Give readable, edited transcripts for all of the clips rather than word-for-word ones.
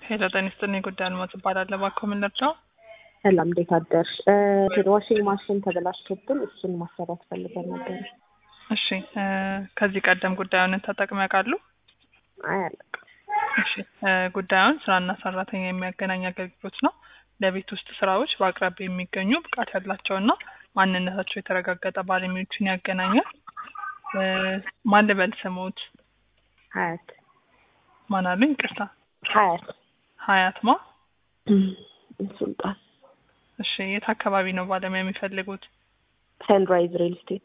ሄሎ ጤና ይስጥልኝ ጉዳይ አልሞት እባላለሁ። እባክዎ ምን ልርዳው? ሰላም እንዴት አደርሽ? ዋሽንግ ማሽን ተበላሽቶብን እሱን ማሰራት ፈልገን ነበር። እሺ ከዚህ ቀደም ጉዳዩን ተጠቅመው ያውቃሉ? አይ አላውቅም። እሺ ጉዳዩን ስራና ሰራተኛ የሚያገናኝ አገልግሎት ነው። ለቤት ውስጥ ስራዎች በአቅራቢያ የሚገኙ ብቃት ያላቸውና ማንነታቸው የተረጋገጠ ባለሙያዎችን ያገናኛል። ማን ልበል ስሞት? ሀያት ማን አሉኝ? ይቅርታ ሀያት ማ? ሱልጣን። እሺ የት አካባቢ ነው ባለሙያ የሚፈልጉት? ሰንራይዝ ሪል ስቴት።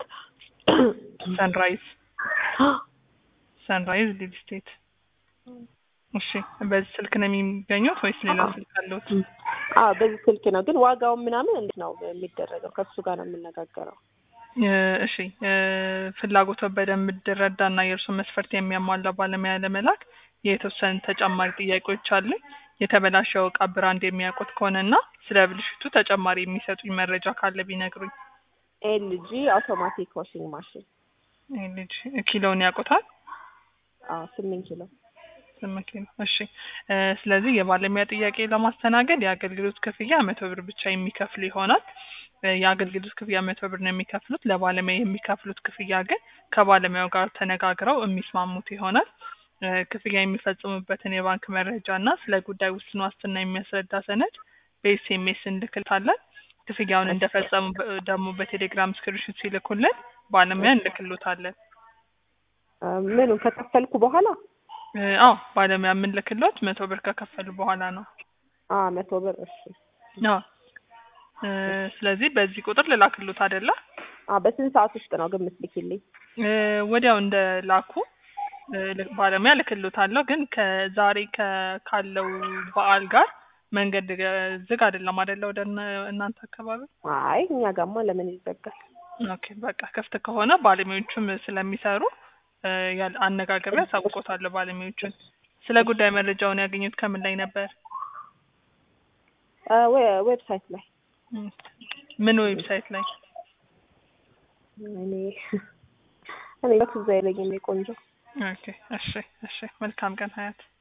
ሰንራይዝ ሪል ስቴት። እሺ በዚህ ስልክ ነው የሚገኙት ወይስ ሌላ ስልክ አለዎት? በዚህ ስልክ ነው። ግን ዋጋው ምናምን እንዴት ነው የሚደረገው? ከሱ ጋር ነው የምነጋገረው። እሺ ፍላጎቶ በደንብ እንድረዳና የእርሱ መስፈርት የሚያሟላ ባለሙያ ለመላክ የተወሰኑ ተጨማሪ ጥያቄዎች አሉ። የተበላሸው ዕቃ ብራንድ የሚያውቁት ከሆነና ስለ ብልሽቱ ተጨማሪ የሚሰጡኝ መረጃ ካለ ቢነግሩኝ። ኤልጂ አውቶማቲክ ዋሽንግ ማሽን። ኤልጂ ኪሎውን ያውቁታል? 8 ኪሎ። 8 ኪሎ። እሺ ስለዚህ የባለሙያ ጥያቄ ለማስተናገድ የአገልግሎት ክፍያ 100 ብር ብቻ የሚከፍሉ ይሆናል። የአገልግሎት ክፍያ 100 ብር ነው የሚከፍሉት። ለባለሙያ የሚከፍሉት ክፍያ ግን ከባለሙያው ጋር ተነጋግረው የሚስማሙት ይሆናል። ክፍያ የሚፈጽሙበትን የባንክ መረጃ እና ስለ ጉዳይ ውስን ዋስትና የሚያስረዳ ሰነድ በኤስኤምኤስ እንልክልታለን። ክፍያውን እንደፈጸሙ ደግሞ በቴሌግራም ስክሪንሾት ሲልኩልን ባለሙያ እንልክልዎታለን። ምኑን ከከፈልኩ በኋላ? ባለሙያ የምንልክልዎት 100 ብር ከከፈሉ በኋላ ነው። 100 ብር። እሺ ስለዚህ በዚህ ቁጥር ልላክልዎት አይደለ? በስንት ሰዓት ውስጥ ነው ግን የምትልኪልኝ? ወዲያው እንደ ላኩ ባለሙያ ልክልዎታለሁ። ግን ከዛሬ ካለው በዓል ጋር መንገድ ዝግ አይደለም አይደለ? ወደ እናንተ አካባቢ? አይ እኛ ጋማ ለምን ይዘጋል? ኦኬ በቃ ክፍት ከሆነ ባለሙያዎቹም ስለሚሰሩ አነጋግሬ አሳውቆታለሁ ባለሙያዎቹን። ስለ ጉዳይ መረጃውን ያገኙት ከምን ላይ ነበር? ዌብሳይት ላይ። ምን ዌብሳይት ላይ? እኔ በትዝ አይለኝም። ቆንጆ። ኦኬ እሺ መልካም ቀን ሀያት።